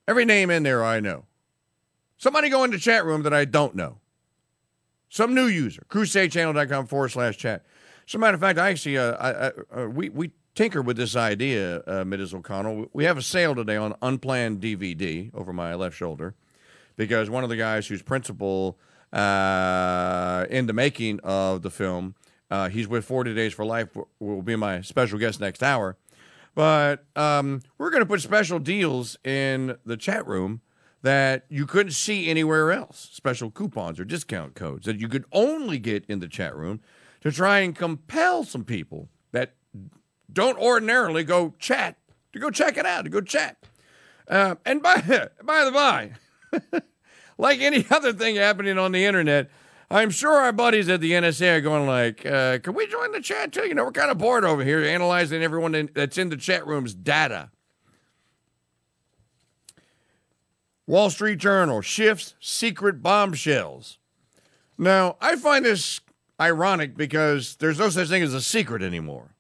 Every name in there I know. Somebody go in the chat room that I don't know. Some new user. CrusadeChannel.com/chat. As a matter of fact, I actually, we tinker with this idea, Ms. O'Connell. We have a sale today on Unplanned DVD over my left shoulder because one of the guys who's principal in the making of the film, he's with 40 Days for Life, will be my special guest next hour. But we're going to put special deals in the chat room that you couldn't see anywhere else. Special coupons or discount codes that you could only get in the chat room to try and compel some people that don't ordinarily go chat to go check it out, to go chat. And by the by, like any other thing happening on the internet, I'm sure our buddies at the NSA are going like, can we join the chat too? You know, we're kind of bored over here analyzing everyone that's in the chat room's data. Wall Street Journal, Schiff's secret bombshells. Now, I find this ironic because there's no such thing as a secret anymore.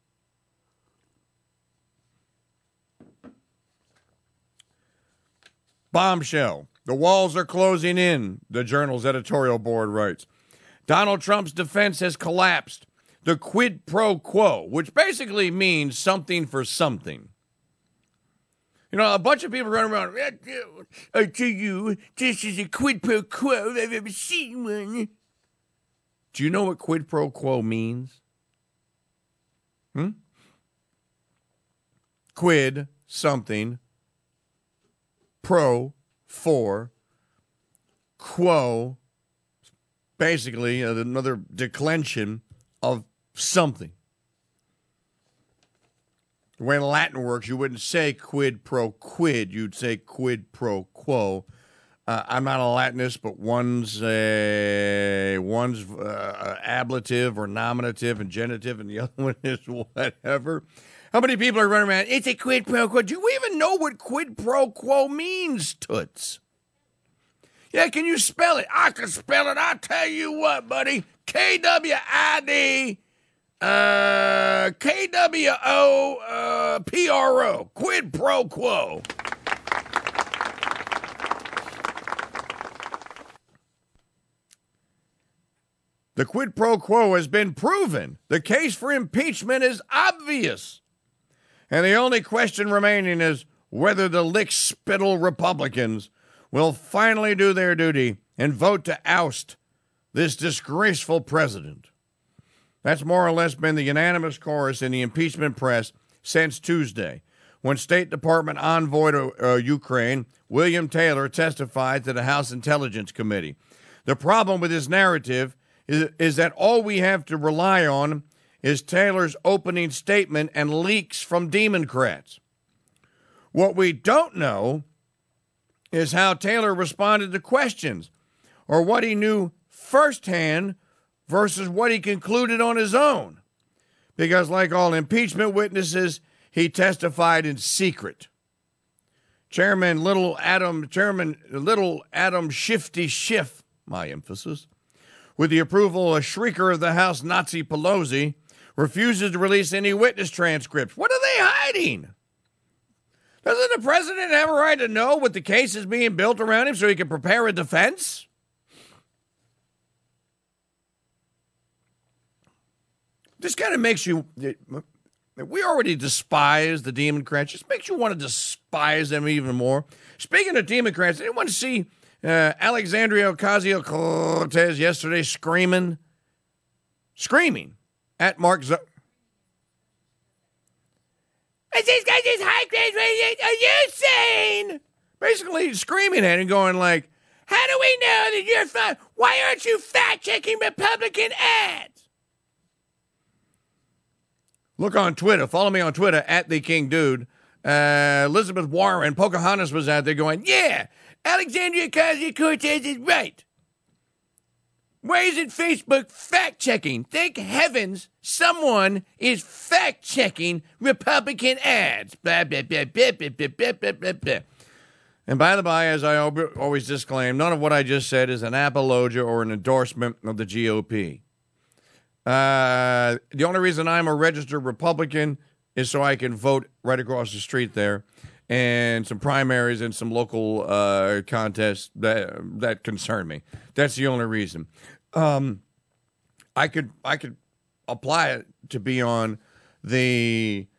Bombshell. The walls are closing in, the Journal's editorial board writes. Donald Trump's defense has collapsed. The quid pro quo, which basically means something for something. You know, a bunch of people run around, I tell you, this is a quid pro quo if I've ever seen one. Do you know what quid pro quo means? Quid, something, pro, for, quo, basically another declension of something. The way Latin works, you wouldn't say quid pro quid, you'd say quid pro quo. I'm not a Latinist, but one's ablative or nominative and genitive, and the other one is whatever. How many people are running around? It's a quid pro quo. Do we even know what quid pro quo means, Toots? Yeah, can you spell it? I can spell it. I'll tell you what, buddy. KWID, KWO, quid pro quo. The quid pro quo has been proven. The case for impeachment is obvious. And the only question remaining is whether the lick-spittle Republicans will finally do their duty and vote to oust this disgraceful president. That's more or less been the unanimous chorus in the impeachment press since Tuesday, when State Department envoy to Ukraine, William Taylor, testified to the House Intelligence Committee. The problem with this narrative is that all we have to rely on is Taylor's opening statement and leaks from Democrats. What we don't know is how Taylor responded to questions, or what he knew firsthand versus what he concluded on his own. Because like all impeachment witnesses, he testified in secret. Chairman Little Adam Shifty Schiff, my emphasis, with the approval of Shrieker of the House Nazi Pelosi, refuses to release any witness transcripts. What are they hiding? Doesn't the president have a right to know what the case is being built around him so he can prepare a defense? This kind of makes you, we already despise the Democrats. Just makes you want to despise them even more. Speaking of Democrats, anyone see Alexandria Ocasio-Cortez yesterday screaming at Mark Zuckerberg? These guys is high grade radio. Are you sane? Basically screaming at him, going like, how do we know that you're fine? Why aren't you fact-checking Republican ads? Look on Twitter. Follow me on Twitter, @TheKingDude. Elizabeth Warren, Pocahontas was out there going, yeah, Alexandria Ocasio-Cortez is right. Why isn't Facebook fact-checking? Thank heavens someone is fact-checking Republican ads. Blah, blah, blah, blah, blah, blah, blah, blah, blah. And by the by, as I always disclaim, none of what I just said is an apologia or an endorsement of the GOP. The only reason I'm a registered Republican is so I can vote right across the street there and some primaries and some local contests that concern me. That's the only reason. I could apply it to be on the